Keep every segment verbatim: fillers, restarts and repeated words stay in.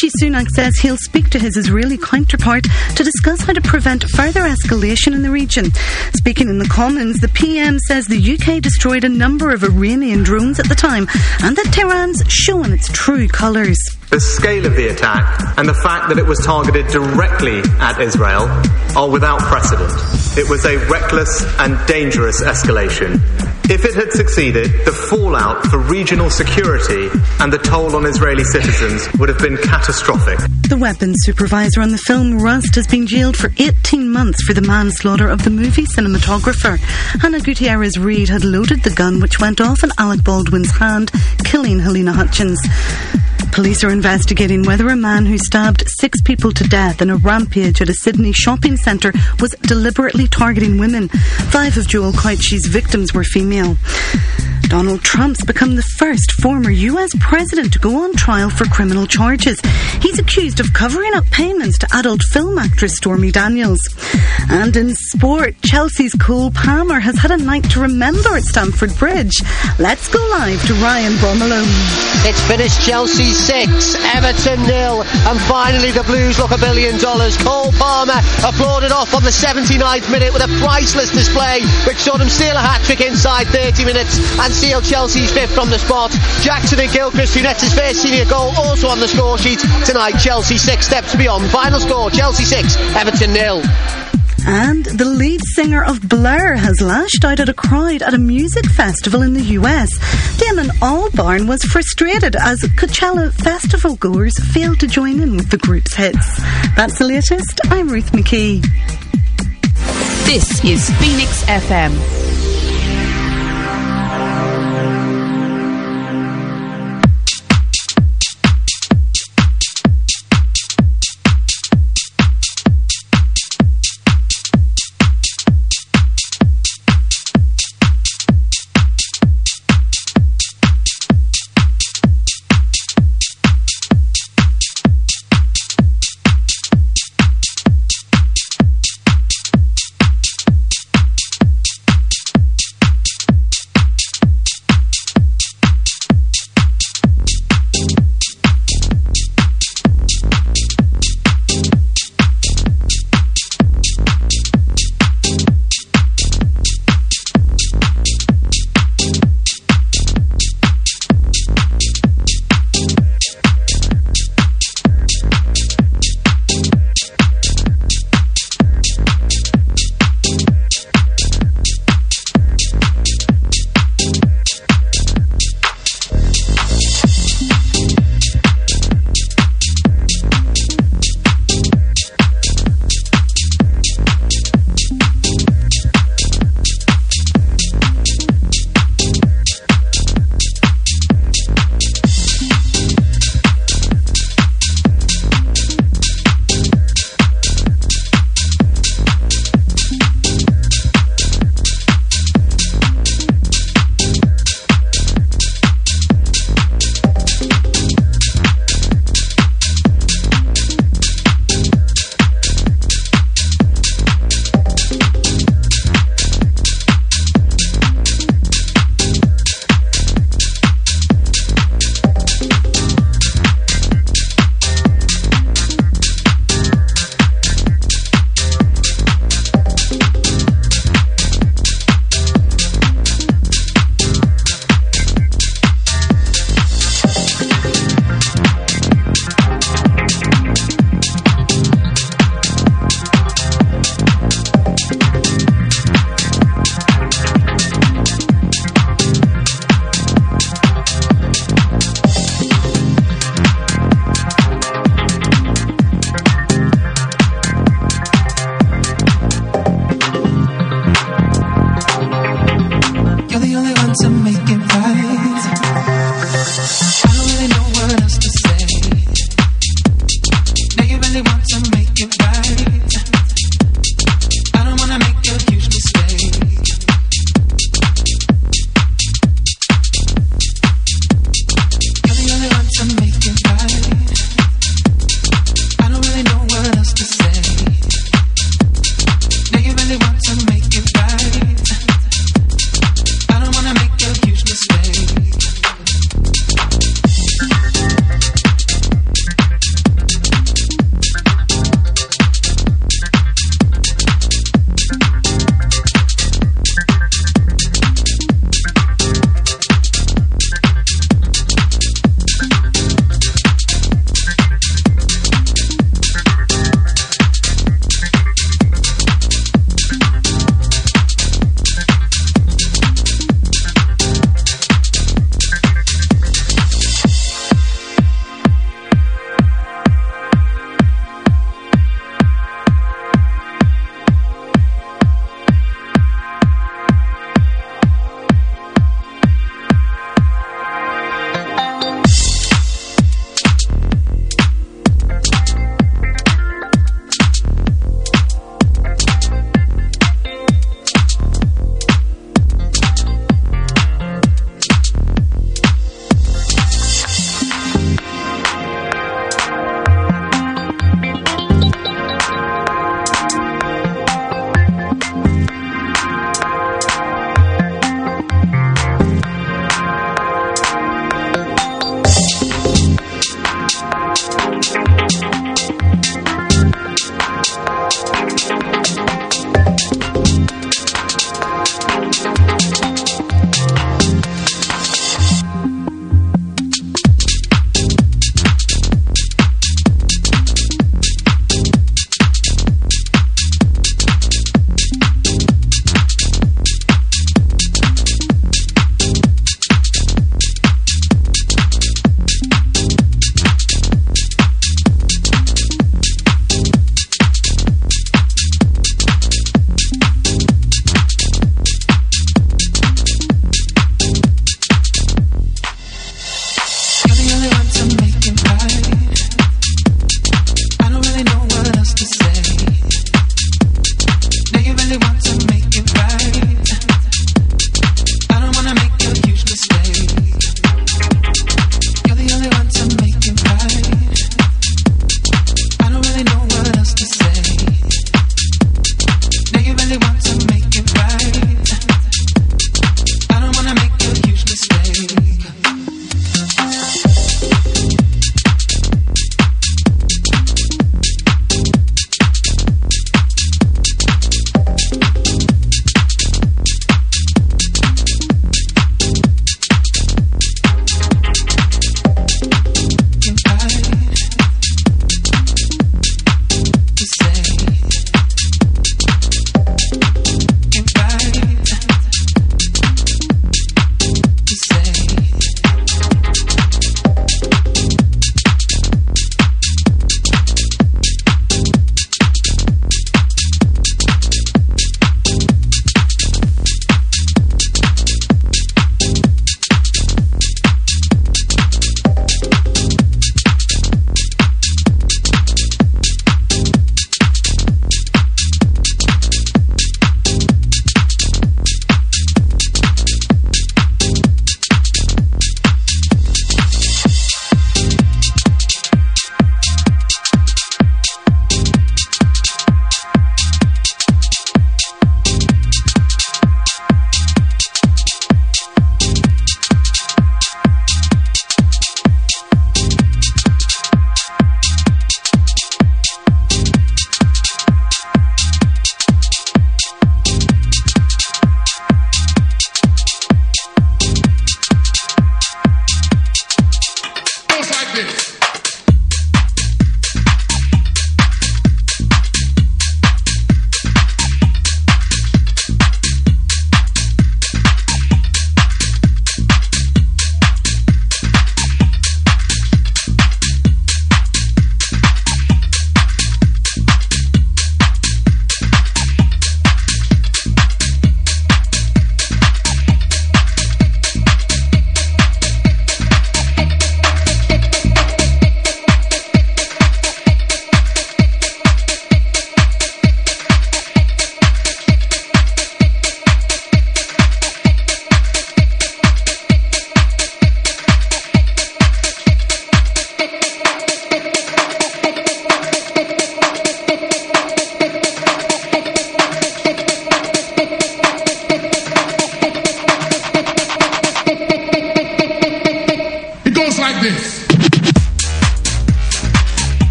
Rishi Sunak says he'll speak to his Israeli counterpart to discuss how to prevent further escalation in the region. Speaking in the Commons, the P M says the U K destroyed a number of Iranian drones at the time and that Tehran's shown its true colours. The scale of the attack and the fact that it was targeted directly at Israel are without precedent. It was a reckless and dangerous escalation. If it had succeeded, the fallout for regional security and the toll on Israeli citizens would have been catastrophic. The weapons supervisor on the film Rust has been jailed for eighteen months for the manslaughter of the movie cinematographer. Hannah Gutierrez-Reed had loaded the gun which went off in Alec Baldwin's hand, killing Helena Hutchins. Police are investigating whether a man who stabbed six people to death in a rampage at a Sydney shopping centre was deliberately targeting women. Five of Joel Couchy's victims were female. Donald Trump's become the first former U S president to go on trial for criminal charges. He's accused of covering up payments to adult film actress Stormy Daniels. And in sport, Chelsea's Cole Palmer has had a night to remember at Stamford Bridge. Let's go live to Ryan Bromalow. It's finished Chelsea six, Everton nil, and finally the Blues look a billion dollars. Cole Palmer applauded off on the seventy-ninth minute with a priceless display which saw them steal a hat-trick inside thirty minutes and seal Chelsea's fifth from the spot. Jackson and Gilchrist, who nets his first senior goal, also on the score sheet tonight. Chelsea six steps beyond. Final score, Chelsea six, Everton nil. And the lead singer of Blur has lashed out at a crowd at a music festival in the U S. Damon Albarn was frustrated as Coachella festival goers failed to join in with the group's hits. That's the latest. I'm Ruth McKee. This is Phoenix F M.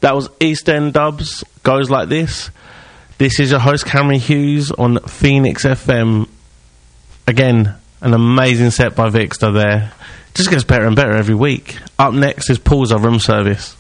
That was East End Dubs, Goes Like This. This is your host, Cameron Hughes, on Phoenix F M. Again, an amazing set by Vixter there. Just gets better and better every week. Up next is Paul's Room Service.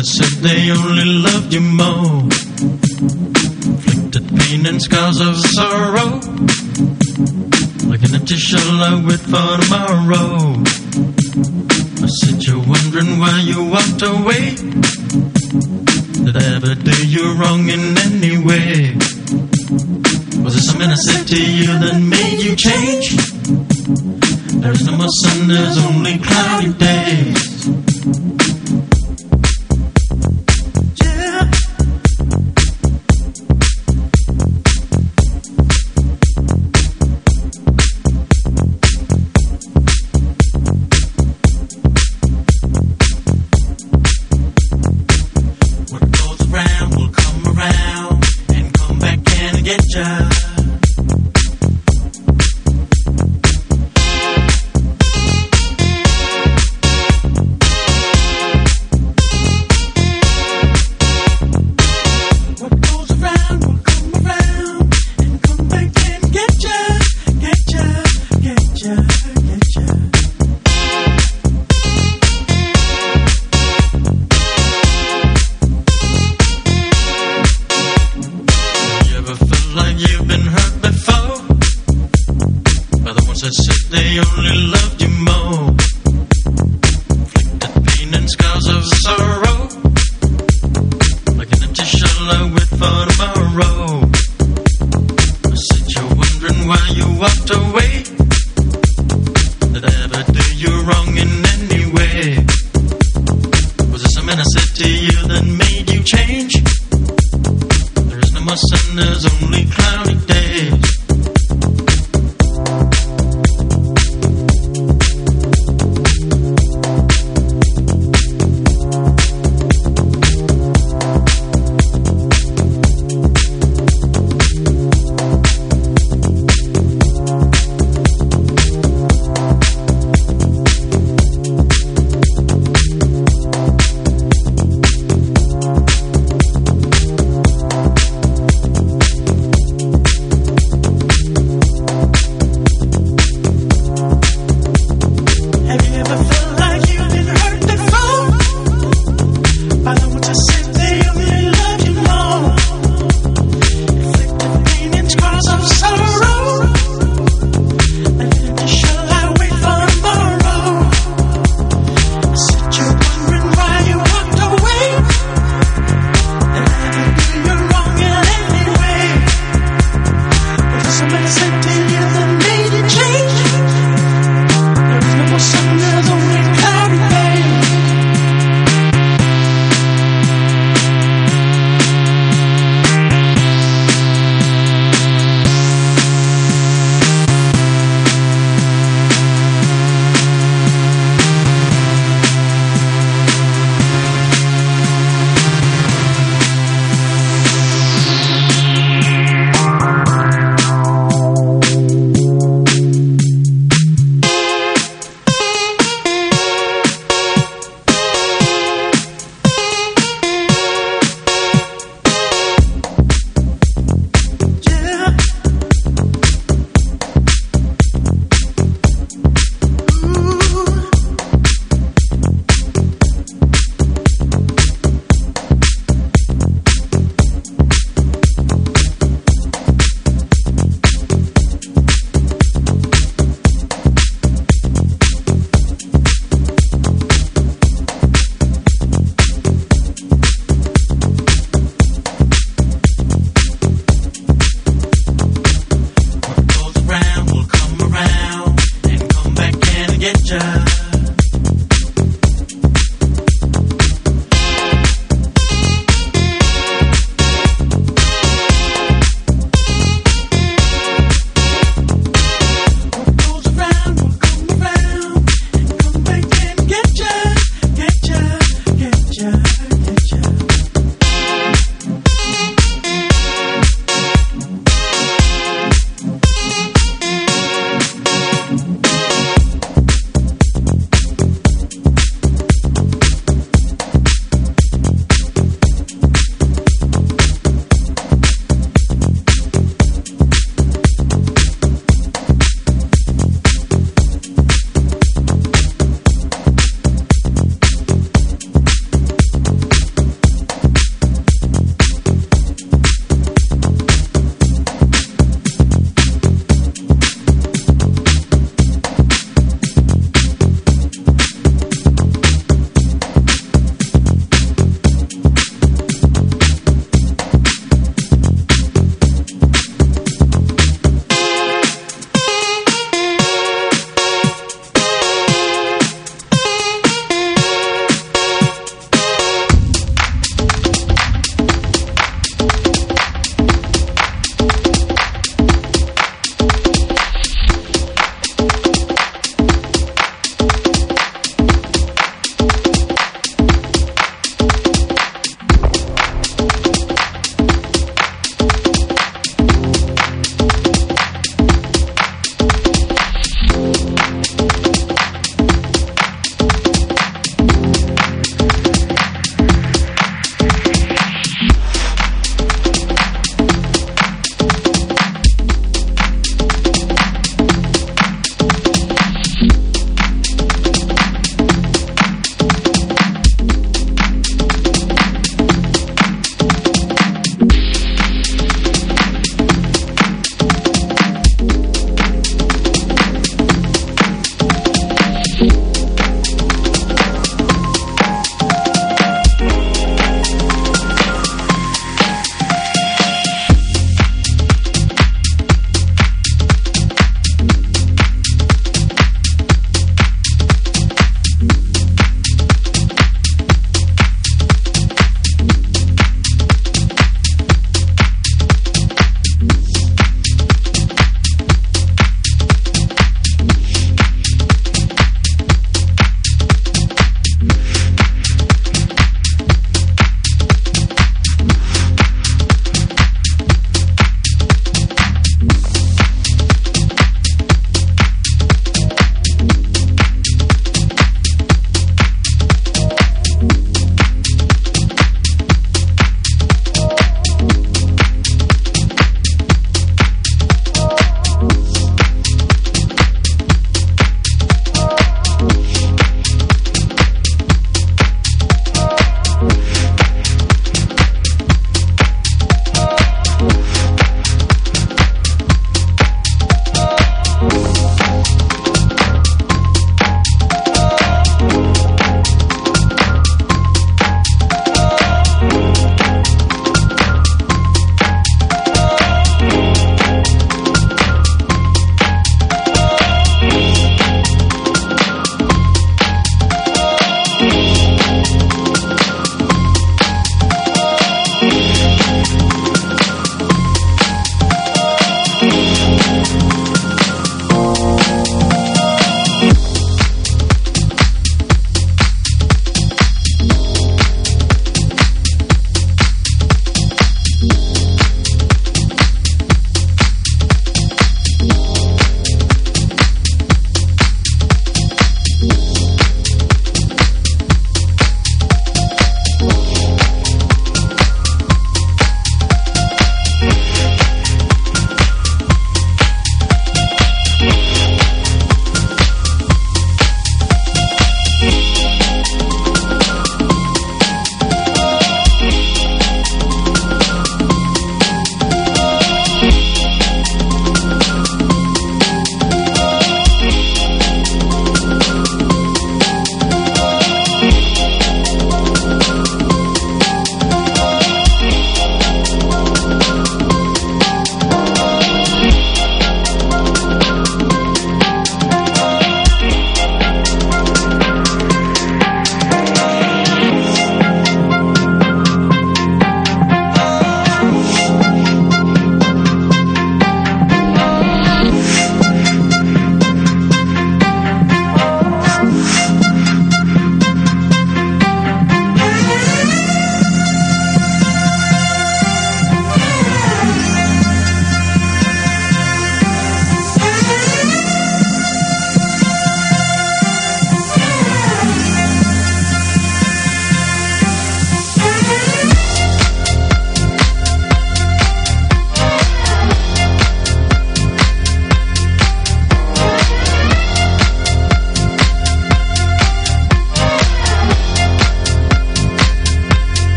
that said they only loved you more. Inflicted pain and scars of sorrow, like an empty shell I wait for tomorrow. I said you're wondering why you walked away. Did I ever do you wrong in any way? Was it something I said to you that made you change? There is no more sun, there's only cloudy days.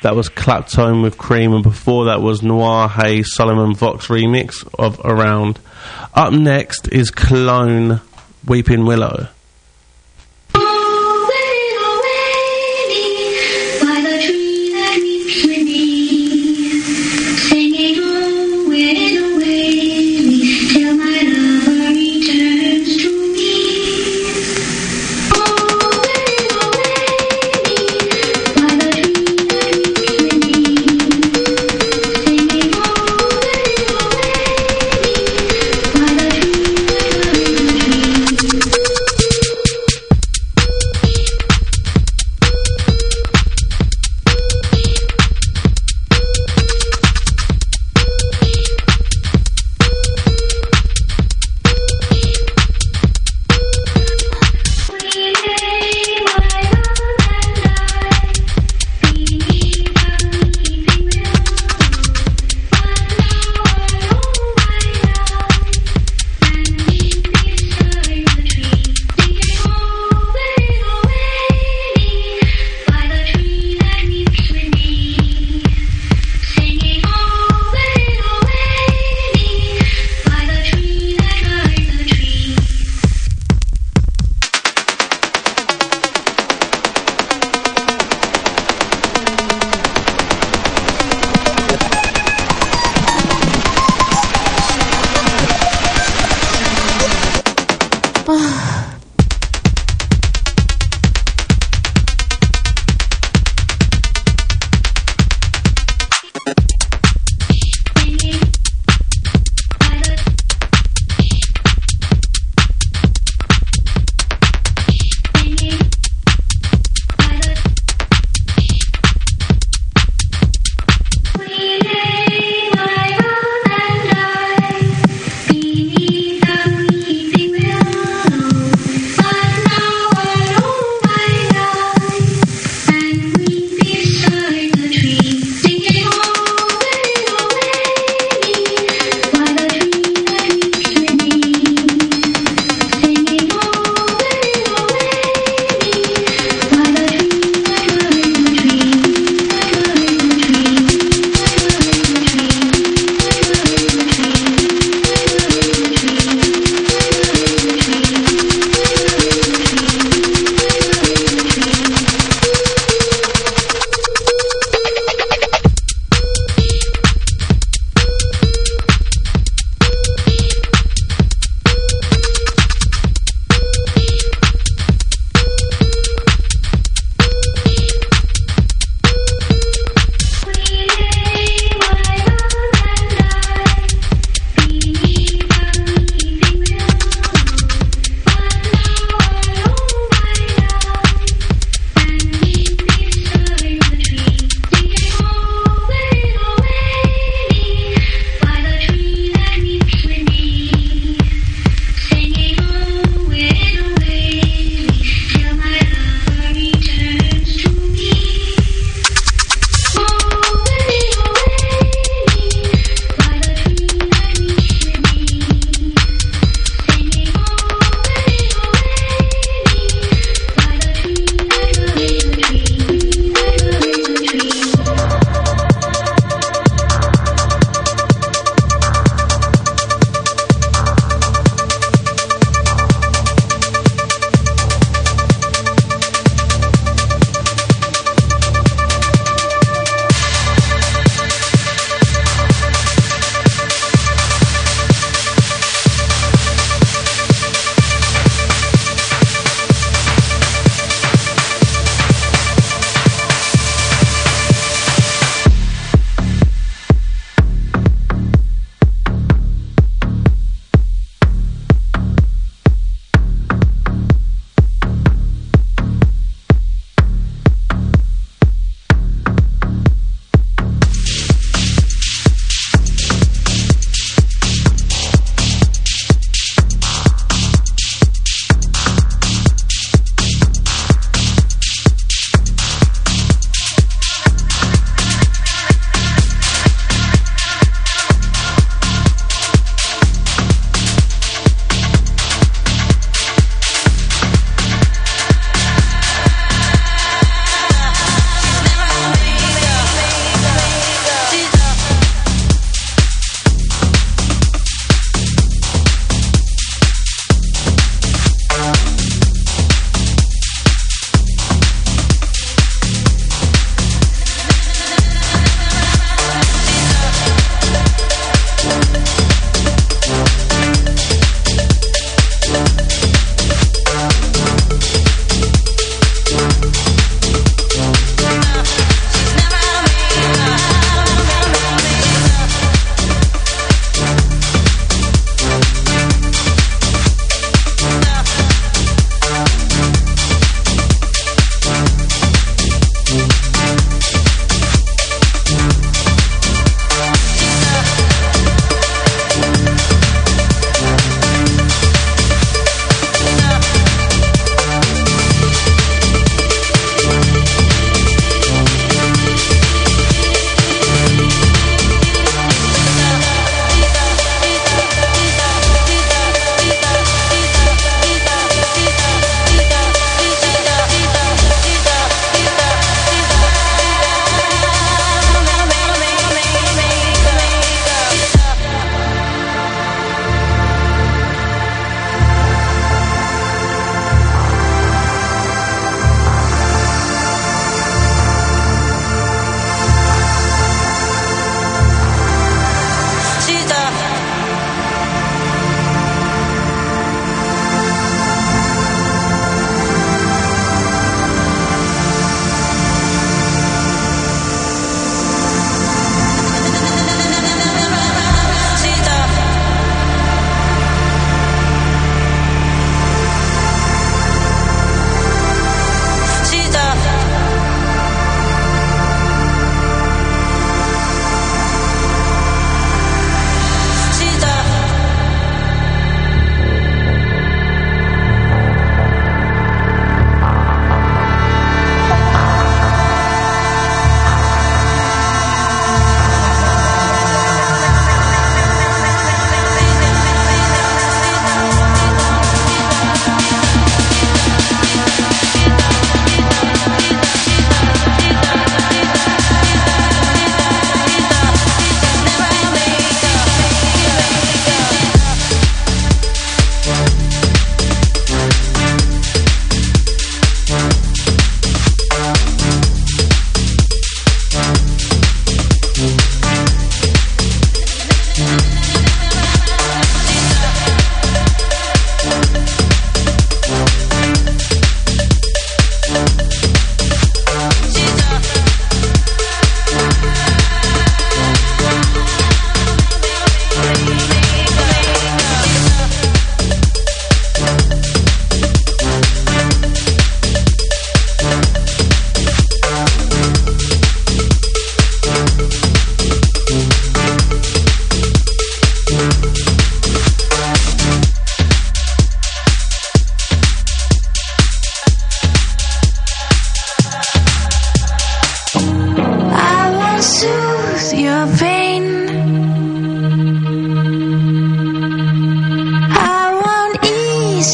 That was Claptone with Cream, and before that was Noir Hayes Solomon Vox remix of Around. Up next is Clone, Weeping Willow.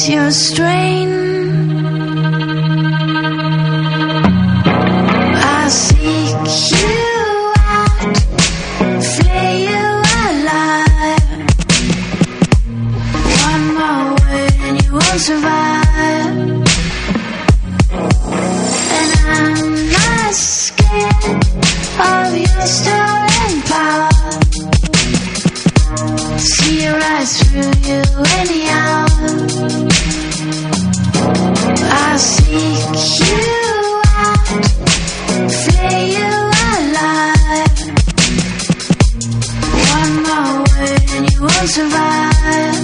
ease your strain. I'll seek you out, flay you alive. One more word and you won't survive. And I'm not scared of your stolen power. See your eyes through you anyhow. I'll seek you out, flay you alive. One more word and you won't survive.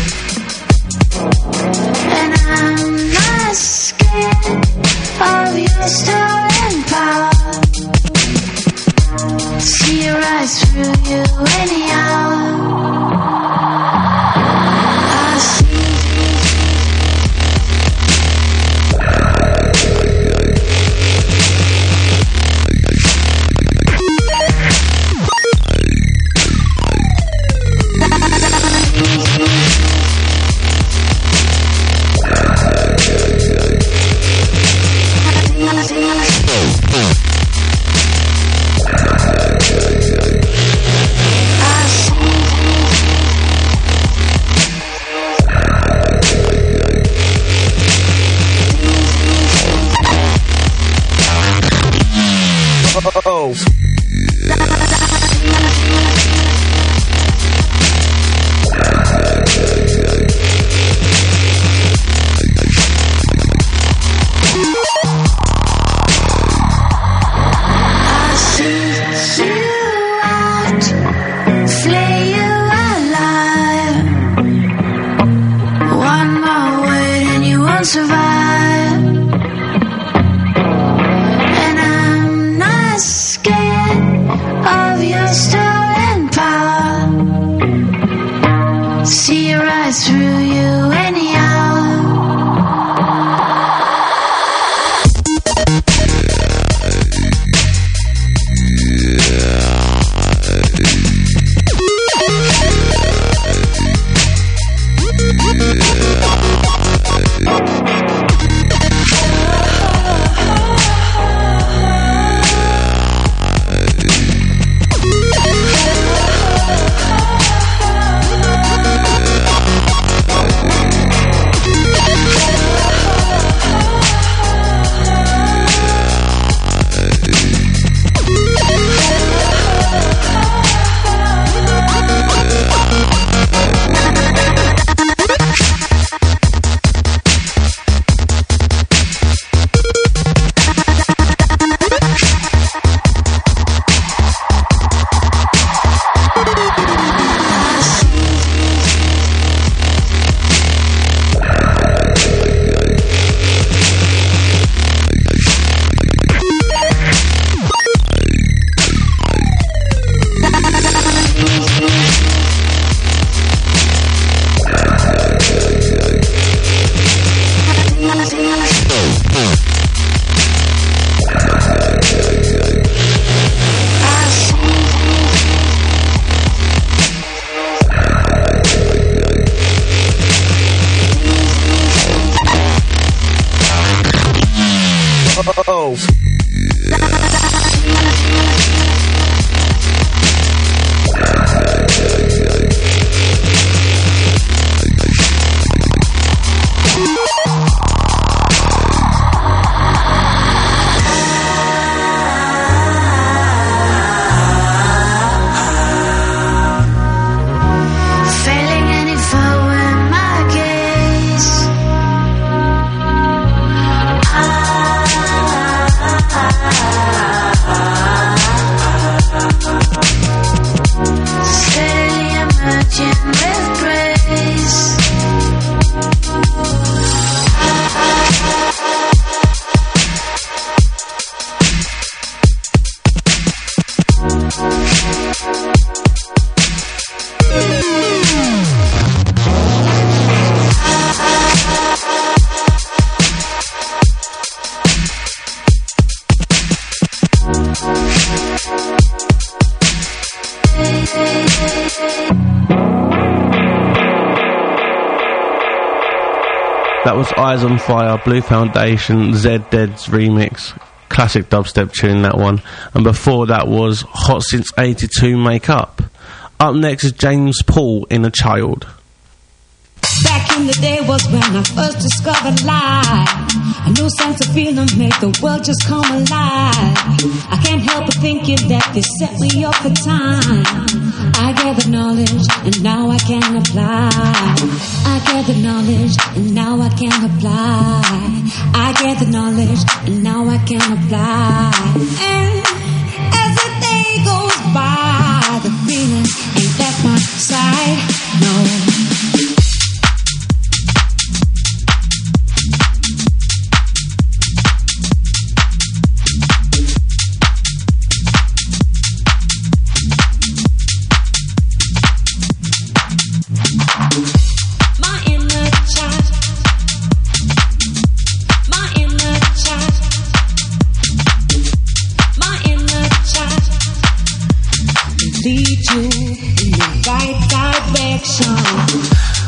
And I'm not scared of your stolen power. See your eyes through you anyhow. Oh. That was Eyes on Fire, Blue Foundation, Zed Dead's remix. Classic dubstep tune, that one. And before that was Hot Since eighty-two, Make Up. Up next is James Paul, Inner Child. Back in the day was when I first discovered life. A new sense of feeling make the world just come alive. I can't help but thinking that they set me up for time. I gathered knowledge and now I can apply. I gathered knowledge and now I can apply. I gathered knowledge and now I can apply. And as the day goes by, the feeling ain't left my side, no. Lead you in the right direction.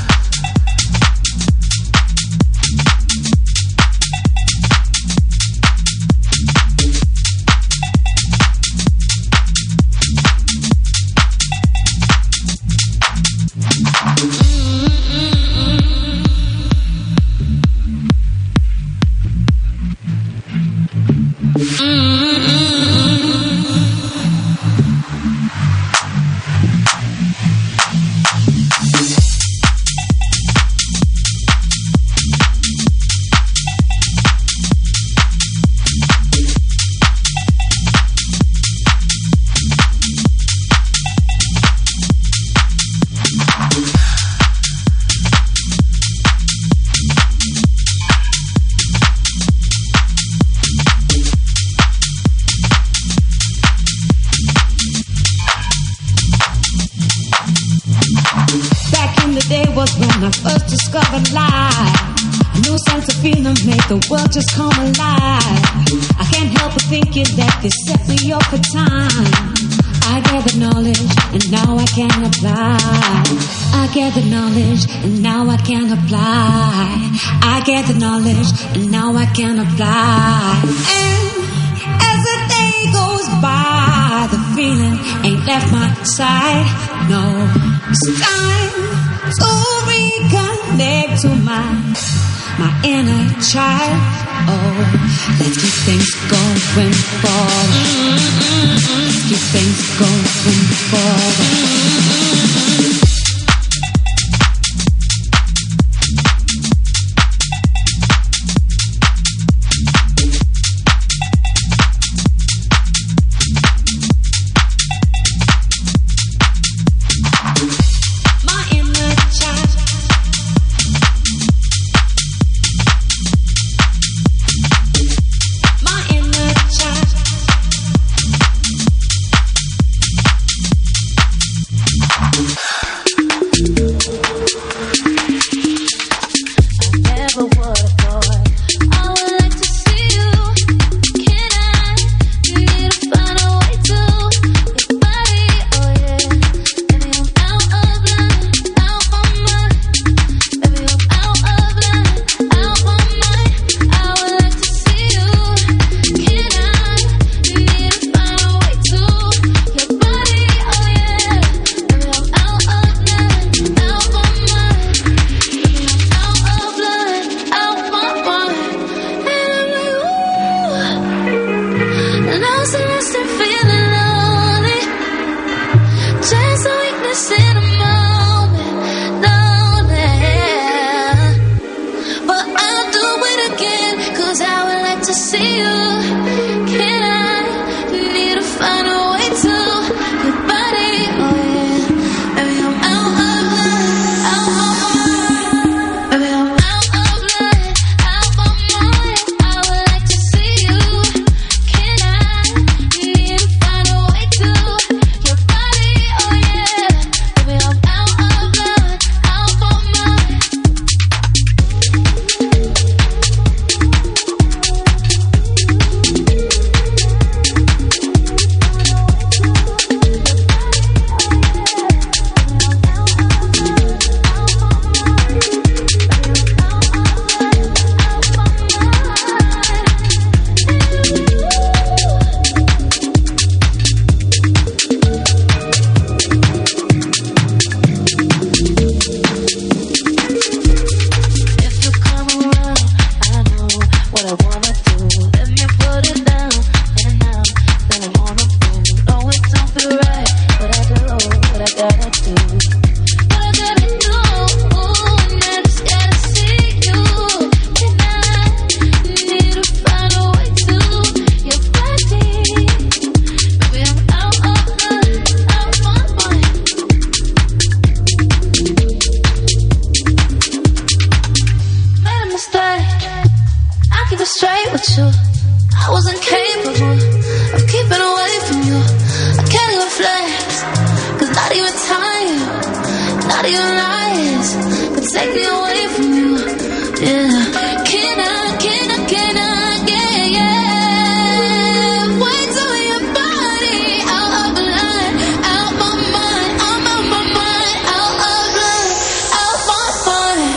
The world just come alive. I can't help but thinking that they set me up for time. I gathered knowledge and now I can apply. I gathered knowledge and now I can apply. I gathered knowledge and now I can apply. And as the day goes by, the feeling ain't left my side. No, it's time to reconnect to my my inner child. Oh, let's keep things going forward. Let's keep things going forward. sure I wasn't capable of keeping away from you. I can't even flex, cause not even time, not even lies could take me away from you. Yeah, can I, can I, can I, yeah, yeah. Wait till your body out of line, out my mind, out of my mind, out of line, out my mind.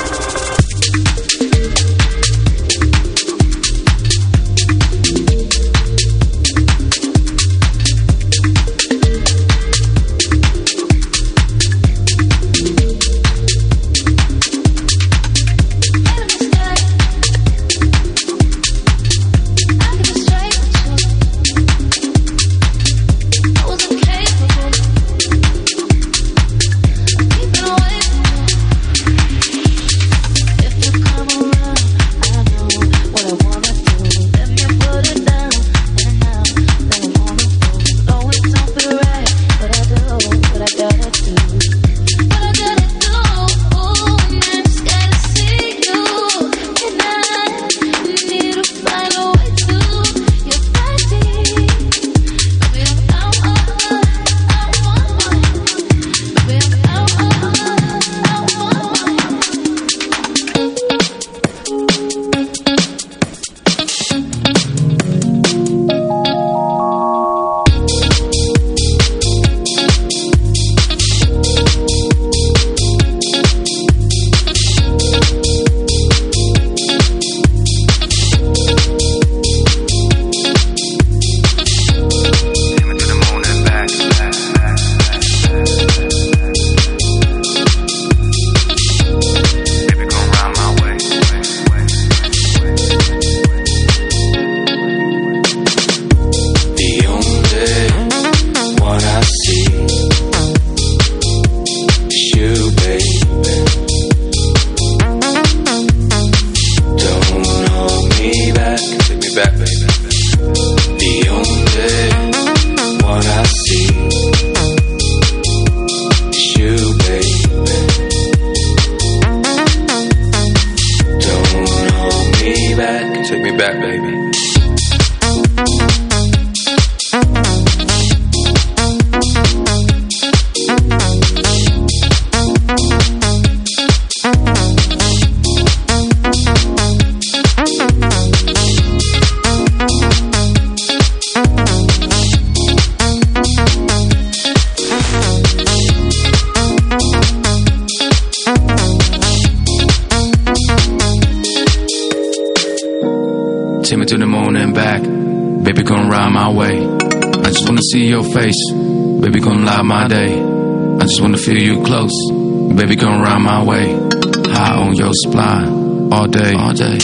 See your face, baby, come light my day. I just wanna feel you close, baby, come round my way. High on your spine, all day, all day.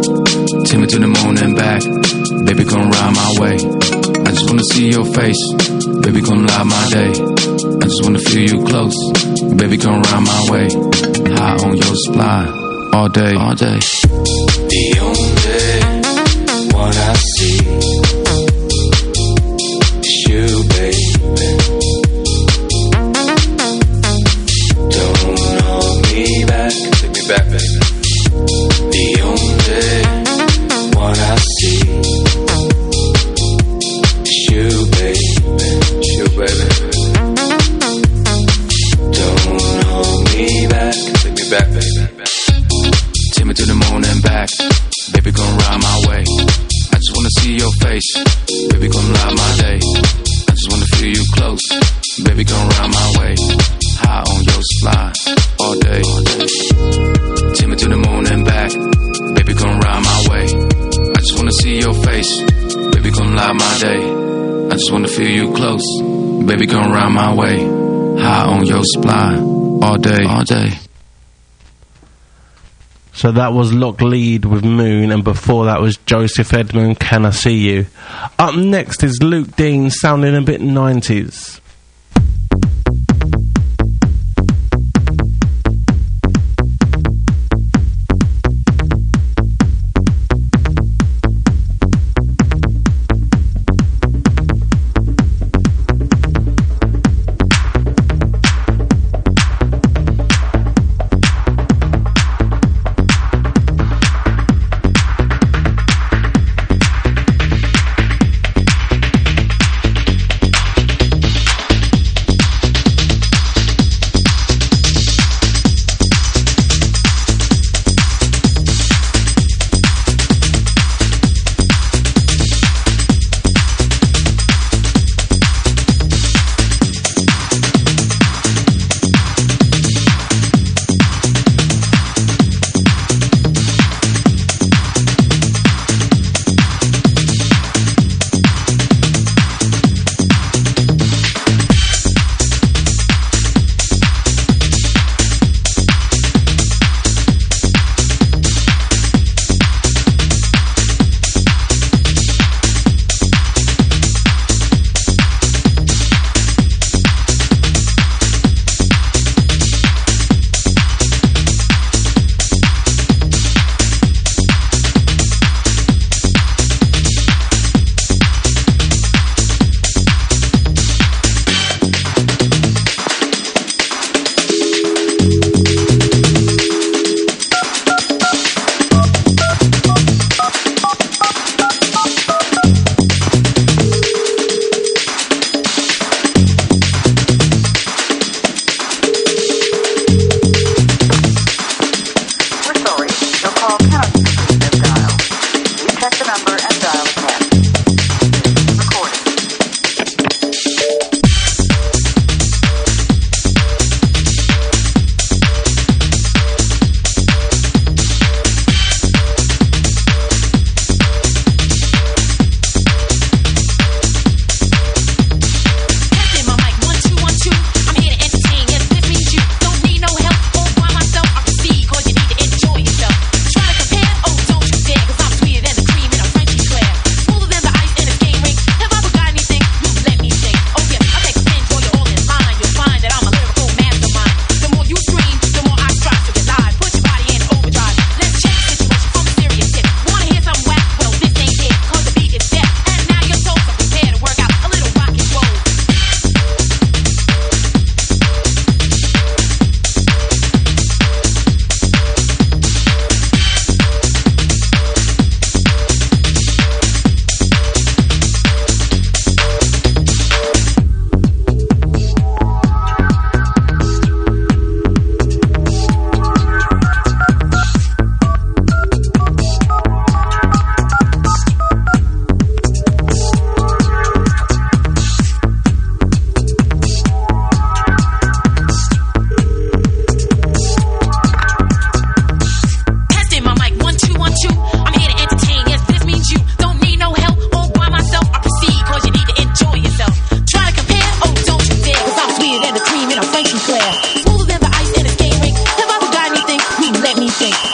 Take me to the moon and back, baby, come round my way. I just wanna see your face, baby, come light my day. I just wanna feel you close, baby, come round my way. High on your spine, all day, all day. The only one I see, you, baby. Don't hold me back. Take me back, baby. The only one I see is you, baby. It's you, baby. Don't hold me back. Take me back, baby. Take me to the moon and back. Baby, come ride my way. I just wanna see your face. Baby, come light my day. I just wanna feel you close. Baby, come round my way. High on your spine, all day, all day. Take me to the moon and back. Baby, come round my way. I just wanna see your face. Baby, come light my day. I just wanna feel you close. Baby, come round my way. High on your spine, all day, all day. So that was Lock Lead with Moon, and before that was Joseph Edmund, Can I See You? Up next is Luke Dean, sounding a bit nineties. think.